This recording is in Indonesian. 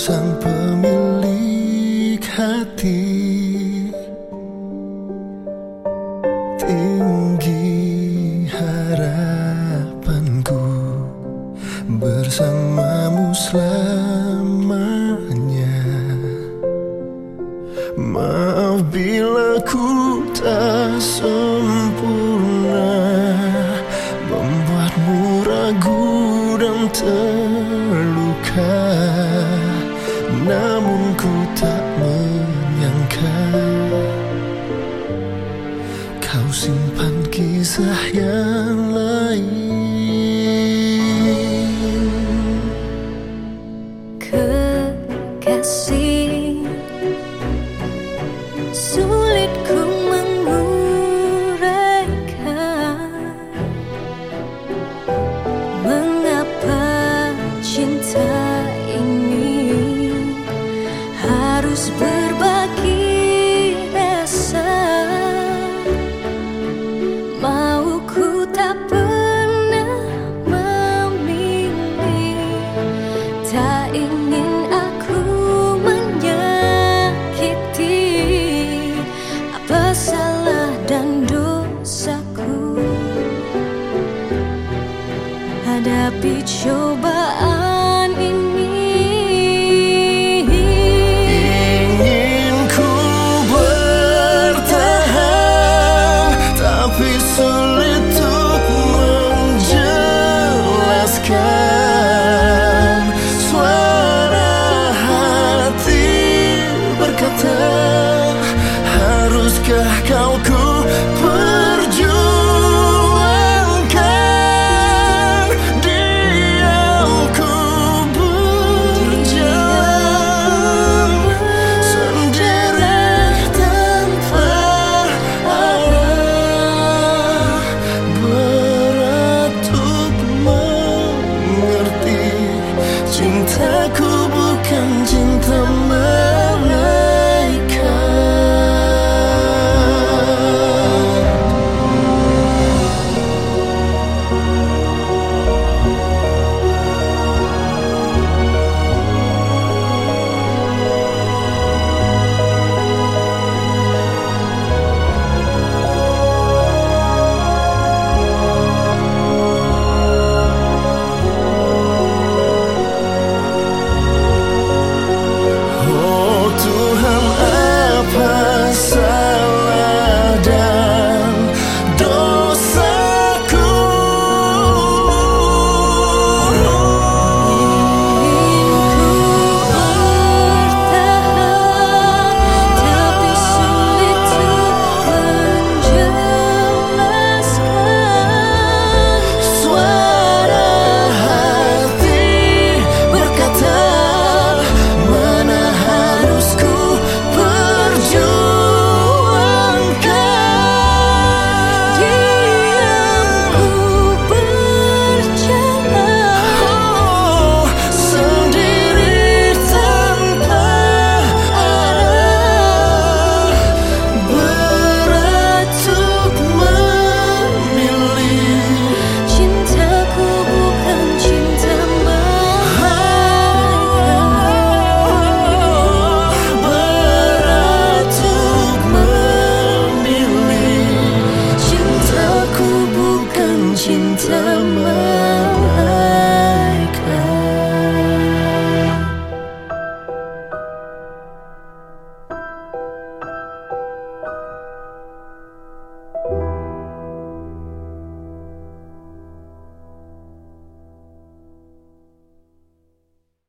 sang pemilik hati, tinggi harapanku bersamamu selamanya. Maaf bila ku tak sempurna, membuatmu ragu dan terluka. Namun ku tak menyangka kau simpan kisah yang lain. Kekasih, sulit ku menguraikan mengapa cinta ini harus berbagi rasa. Mauku tak pernah memilih, tak ingin aku menyakiti. Apa salah dan dosaku? Hadapi cobaan